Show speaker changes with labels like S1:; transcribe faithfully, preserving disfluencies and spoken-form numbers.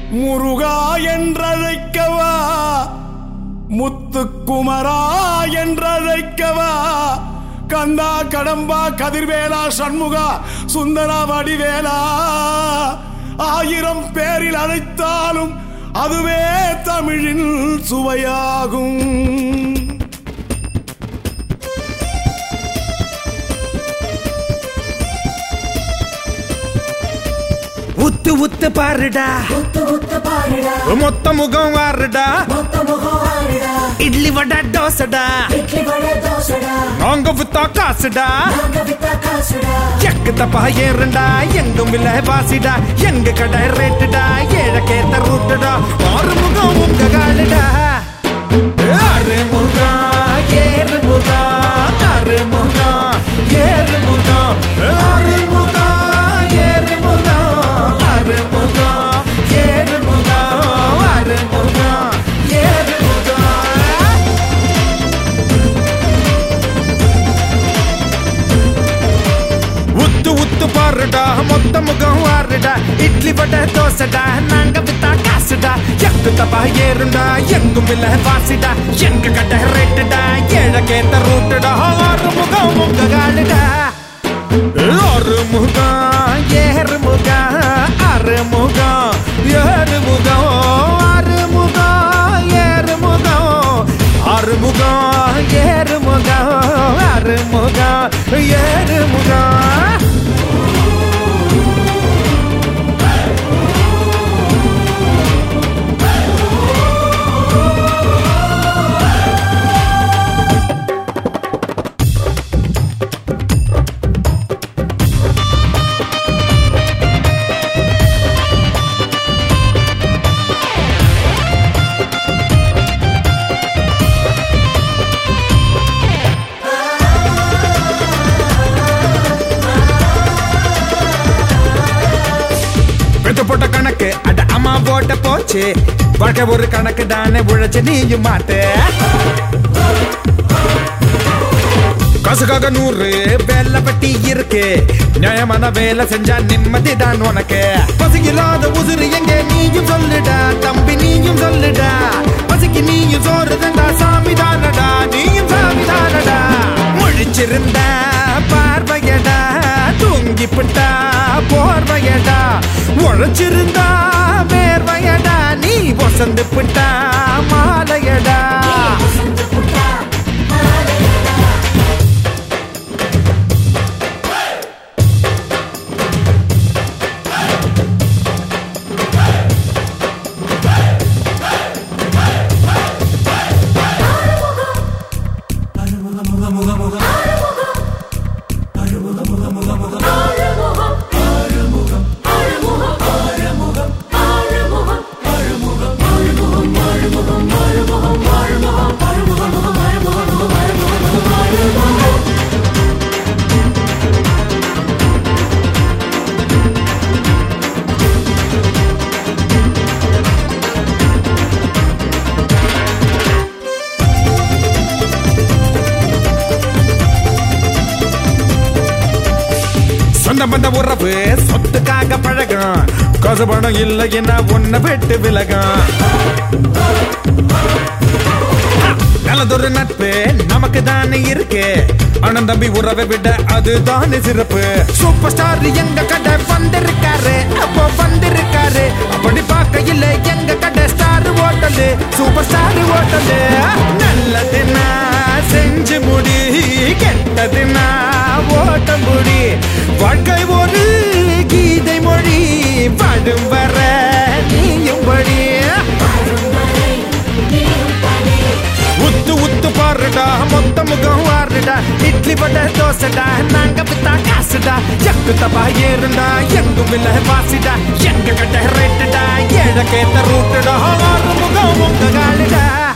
S1: முருகா என்றழைக்கவா, முத்துக்குமரா என்றழைக்கவா, கந்தா கடம்பா கதிர்வேலா சண்முகா சுந்தரா வடிவேலா, ஆயிரம் பேரில் அழைத்தாலும் அதுவே தமிழின் சுவையாகும்.
S2: உத்து உத்து பாருடா, மொத்த முகம் வாருடா, இட்லி வடை தோசைடா, நாங்க வித்தா காசுடா, எக்கு தப்பா ஏறுண்டா, எங்கும் விலை வாசிடா, எங்க கடை ரேட்டுடா, ஏழக்கேத்த ரூட்டுடா, ஆறு முகம் உங்க காலுடா. ஆறு முகம் ஏறு முகம், ஆறு முகம் ஏறு முகம், ஆறு முகம் ஏறு முகம், ஆறு முகம் ஏறு முகம், ஆறு முகம் ஏறு முகம். உத்து உத்து பாருடா, மொத்த முகம் வாருடா, இட்லி வடை தோசைடா, நாங்க வித்தா காசுடா, எக்கு தப்பா ஏறுண்டா, எங்கும் விலை வாசிடா, எங்க கடை ரேட்டுடா, ஏழக்கேத்த ரூட்டுடா, ஆறு முகம் உங்க காலுடா. ஆறு முகம் ஏறு முகம், ஆறு முகம் ஏறு முகம், ஆறு முகம் ஏறு முகம், ஆறு முகம் ஏறு முகம், ஆறு முகம் ஏறு முகம். போட்ட கணக்கு அட அம்மா போட்ட போச்சு, வாழ்க்கை ஒரு கணக்கு தானே, உழைச்சு நீயும் மாட்டு. காசுக்காக நூறு வேலை பட்டி இருக்கு, நியாயமான வேலை செஞ்சா நிம்மதி தான் உனக்கு. பசிக்கில்லாத உசுறு எங்க நீயும் சொல்லுடா, தம்பி நீயும் சொல்லுடா, பசிக்கு நீயும் சோறு தந்தா சாமி தானடா, நீயும் சாமி தானடா. முழிச்சிருந்த பார்வையடா, தூங்கிப்பட்டா போர்வையடா, உழைச்சிருந்தா வேர்வையடா, நீ வசந்து புட்டா மாலையடா. சொந்த பந்த உறவு சொத்துக்காக பழகும், காசு பணம் இல்லை என்ன ஒன்ன விட்டு விலகும். நல்லதொரு நட்பு நமக்கு தானே இருக்கு, அண்ணன் தம்பி உறவை விட அது தானே சிறப்பு. சூப்பர் ஸ்டார் எங்க கடை வந்திருக்காரு, அப்போ வந்திருக்காரு, அப்படி பார்க்க இல்லை எங்க கடை star hotel, super star hotel. நல்லதுன்னா செஞ்சு முடி, கெட்டதுன்னா ஓட்டம் முடி, வாழ்க்கை ஒரு கீதை மொழி, பாடும் வர நீயும் படி. உத்து உத்து பாருடா, மொத்த முகம் வாருடா, இட்லி வடை தோசைடா, நாங்க வித்தா காசுடா, எக்கு தப்பா ஏறுண்டா, எங்கும் விலை வாசிடா, எங்க கடை ரேட்டுடா, ஏழக்கேத்த ரூட்டுடா, ஆறு முகம் உங்க காலுடா.